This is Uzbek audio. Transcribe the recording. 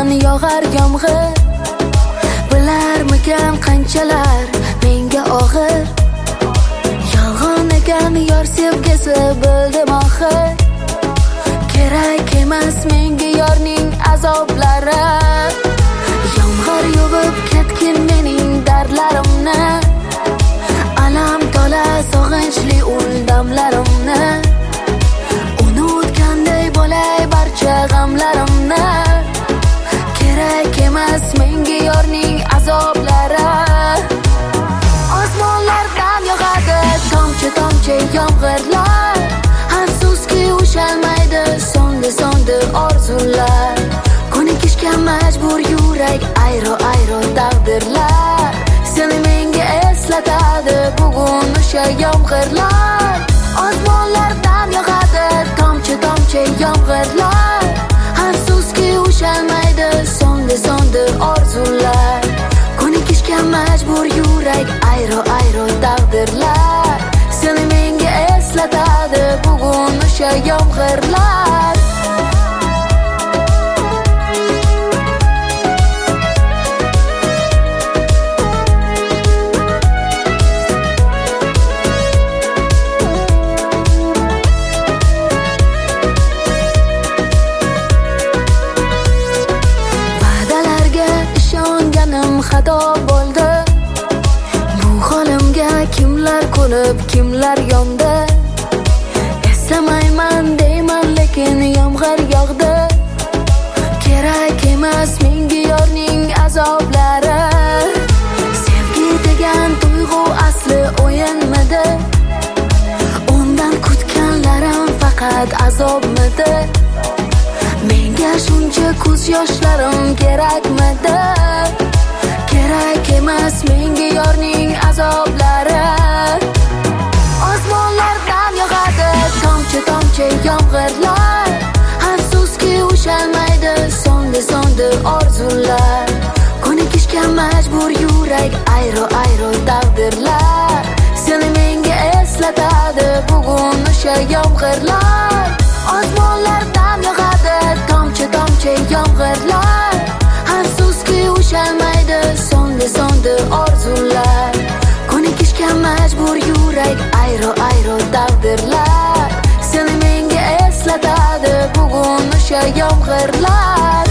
ekan yog'ar yomg'ir, bilarmikan qanchalar menga og'ir. Yolg'on ekan yor sevgisi bildim oxir, kerak emas menga yorning azoblari. Yomg'ir yuvib ketgin mening dardlarimni, alam tola sog'inchli damlarimni. Unutganday bo'lay barcha g'amlarimni, kerak emas menga yorning azoblari. Osmonlardan yog'adi tomchi tomchi yomg'irlar, afsuski ushalmaydi so'ndi orzular. Ko'nikishga majbur yurak ayro ayro taqdirlar, seni menga eslatadi bugun o'sha yomg'irlar. Osmonlardan yog'adi tomchi tomchi yomg'irlar, afsuski ushalmaydi so'ndi orzular. Ko'nikishga majbur yurak ayro ayro taqdirlar, seni menga eslatadi bugun o'sha yomg'irlar. Xato bo'ldi, bu holimga kimlar kulib kimlar yondi. Eslamayman deyman lekin yomg'ir yog'di, kerak emas menga yorning azoblari. Sevgi degan tuyg'u asli o'yinmidi, undan kutganlarim faqat azobmidi. Menga shuncha ko'z yoshlarim kerakmidi, kerak emas menga yorning azoblari. Osmonlardan yog'adi tomchi tomchi yomg'irlar, afsuski ushalmaydi so'ndi orzular. Ko'nikishga majbur yurak ayro ayro taqdirlar, seni menga eslatadi bugun o'sha yomg'irlar. Osmonlardan yog'adi tomchi tomchi yomg'irlar, afsuski ushalmaydi so'ndi orzular. Ko'nikishga majbur yurak ayro ayro taqdirlar, seni menga eslatadi bugun o'sha yomg'irlar.